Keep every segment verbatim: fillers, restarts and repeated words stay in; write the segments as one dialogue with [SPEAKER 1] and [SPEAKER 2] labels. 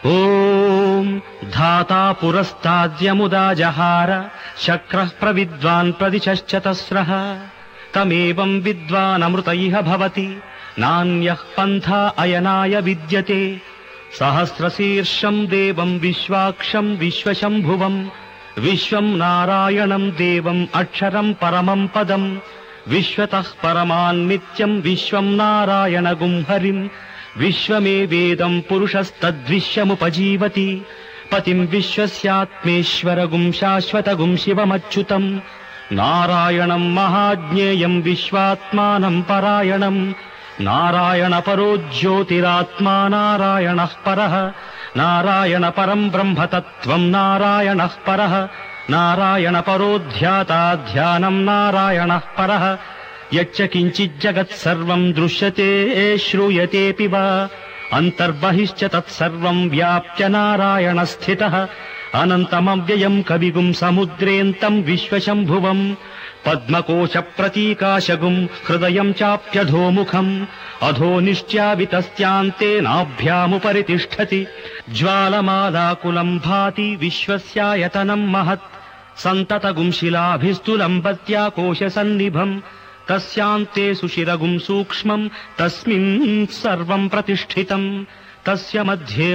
[SPEAKER 1] ఓం ధాతా పురస్తాద్యముదా జహార శక్రః ప్రవిద్వాన్ ప్రదిశశ్చతస్రః తమేవం విద్వానమృత ఇహ భవతి నాన్యః పంథా అయనాయ విద్యతే సహస్రశీర్షం దేవం విశ్వాక్షం విశ్వశంభువం విశ్వం నారాయణం దేవం అక్షరం పరమం పదం విశ్వతః పరమాన్నిత్యం విశ్వం నారాయణగుం హరిం విశ్వమేవేదం పురుషస్తద్విశ్వముపజీవతి పతిం విశ్వస్యాత్మేశ్వరగుం శాశ్వతగుం శివమచ్యుతం నారాయణం మహాజ్ఞేయం విశ్వాత్మానం పరాయణం నారాయణ పరో జ్యోతిరాత్మా నారాయణః పరః నారాయణ పరం బ్రహ్మ తత్వం నారాయణః పరః నారాయణ పరో ధ్యాతా ధ్యానం నారాయణః పరః యచ్చ కించిజ్జగత్ సర్వం దృశ్యతే శ్రూయతేపి వా అంతర్బహిశ్చ తత్సర్వం వ్యాప్య నారాయణ స్థితః అనంతమవ్యయం కవిగుం సముద్రేంతం విశ్వశంభువం పద్మకోశ ప్రతీకాశగుం హృదయం చాప్యధోముఖం అధో నిశ్చావితస్యాంతే నాభ్యాముపరి తిష్ఠతి జ్వాలమాలాకులం భాతి విశ్వస్యాయతనం మహత్ సంతతగుం శిలాభిస్తులంబత్యా కోశసన్నిభం తస్యాంతే సుశిరగుం సూక్ష్మం తస్మిన్ సర్వం ప్రతిష్ఠితం తస్య మధ్యే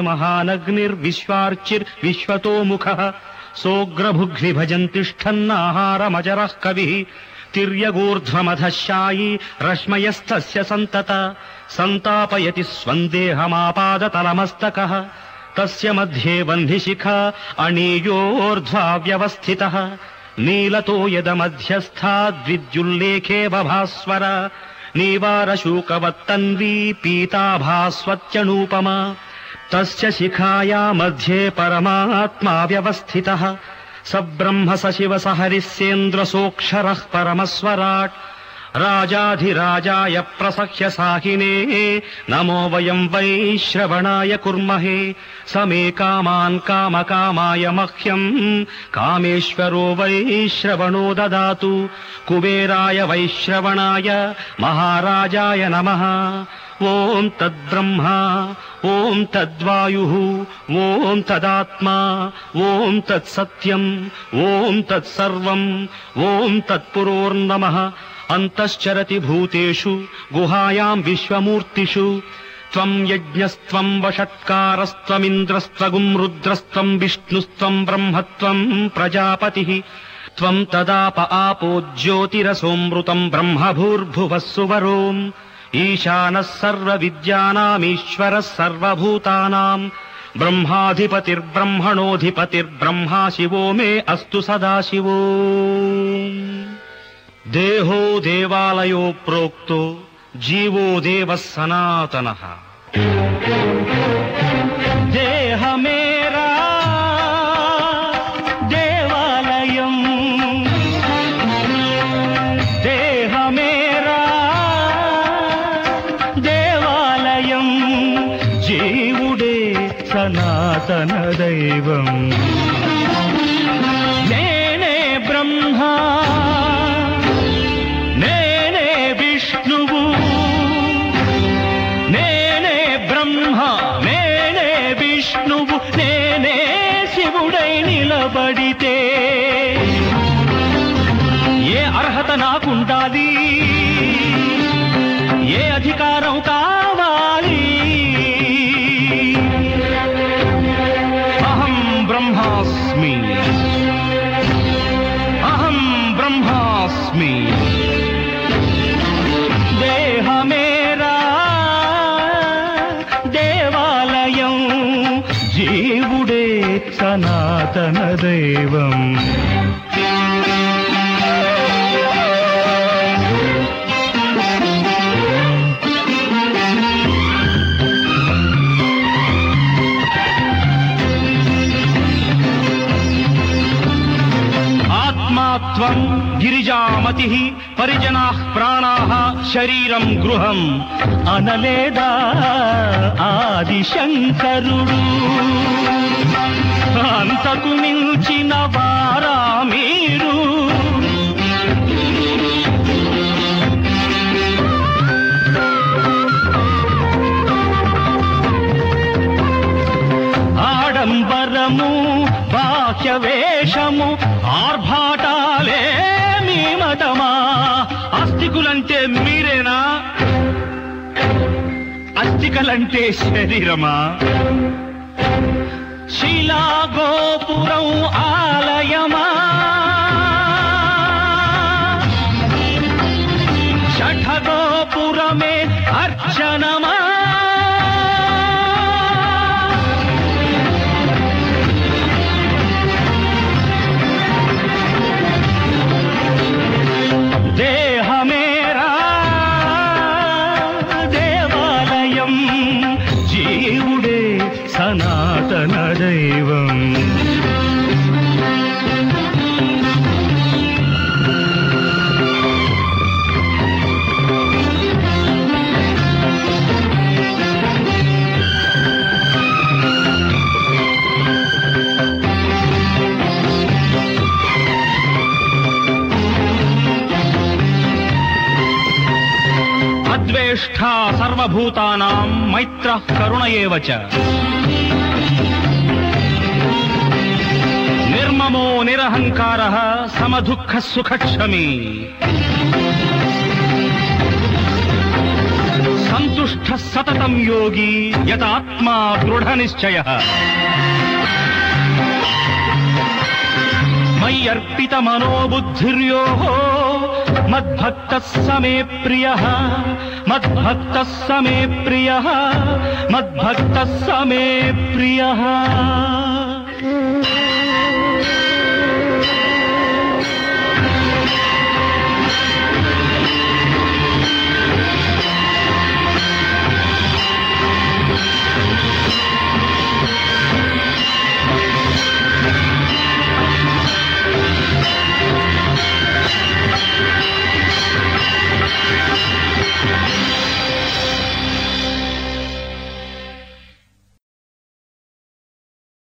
[SPEAKER 1] మహానగ్నిర్విశ్వార్చిర్విశ్వతోముఖః సోగ్రభుగ్విభజన్ తిష్ఠన్నాహారమజరః కవిః తిర్యగూర్ధ్వమధశాయీ రశ్మయస్తస్య సంతత సంతాపయతి స్వందేహమాపాదతలమస్తకః తస్య మధ్యే వహ్నిశిఖా అణీయోర్ధ్వా వ్యవస్థితః నీలతో యదమధ్యస్థాద్విద్యుల్లేఖే బభాస్వర నీవారశూకవత్తన్వీ పీతాభాస్వత్యనూపమా తస్య శిఖాయా మధ్యే పరమాత్మా వ్యవస్థితః స బ్రహ్మ స శివ స హరిస్సేంద్రసోక్షరః పరమస్వరాట్ రాజాధిరాజాయ ప్రసహ్య సాహినే నమో వయం వై శ్రవణాయ కుర్మహే సమే కామాన్ కామకామాయ మహ్యం కామేశ్వరో వై శ్రవణో దదాతు కుబేరాయ వైశ్రవణాయ మహారాజాయ నమః ఓం తద్బ్రహ్మ ఓం తద్వాయుః ఓం తదాత్మా ఓం తత్సత్యం ఓం తత్సర్వం ఓం తత్పురోర్నమః అంతశ్చరతి భూతేషు గుహాయాం విశ్వమూర్తిషు త్వం యజ్ఞస్త్వం వషట్కారస్త్వమింద్రస్త్వగుం రుద్రస్త్వం విష్ణుస్త్వం బ్రహ్మత్వం ప్రజాపతిః త్వం తదాప ఆపో జ్యోతిరసోమృతం బ్రహ్మభూర్భువః సువరోం ఈశానः సర్వవిద్యానామీశ్వరः సర్వభూతానాం బ్రహ్మాధిపతిర్బ్రహ్మణోధిపతిర్బ్రహ్మా శివో మే అస్తు సదాశివో. దేహో దేవాలయో ప్రోక్తో జీవో దేవః సనాతనః. దేహ మేరా దేవాలయం, దేహ మేరా దేవాలయం, జీవుడే సనాతన దైవం. నేనే బ్రహ్మ, నేనే విష్ణువు, నేనే బ్రహ్మ, నేనే విష్ణువు, నేనే శివుడై నిలబడితే ఏ అర్హత నాకుండాలి, ఏ అధికారం కావాలి? అహం బ్రహ్మాస్మి, అహం బ్రహ్మాస్మి. దేహ మేరా దేవాలయం, జీవుడే సనాతన దైవం. ఆత్మాత్వం గిరిజామతిః పరిజనాః ప్రాణాః శరీరం గృహం అనలేదా ఆదిశంకరుడు. అంతకు మించిన వారా మీరు? బాహ్య వేషము ఆర్భాటాలే మీ మతమా? ఆస్తికులంటే మీరేనా? అస్థికలంటే శరీరమా? శిలా గోపురం ఆలయమా? షఠగోపురమే అర్చనమా? దేహమేరా దేవాలయం, జీవుడే సనాతన దైవం. అద్వేష్టా సర్వభూతానాం మైత్రః కరుణ ఏవ చ. నిర్మమో నిరహంకారః సమదుఃఖ సుఖక్షమీ. సంతుష్టః సతతం యోగి యతాత్మా దృఢనిశ్చయః. మయ్యర్పిత మనోబుద్ధిర్యో మద్భక్తః సమే ప్రియః. మద్భక్తః సమే ప్రియః. మద్భక్తః సమే ప్రియః.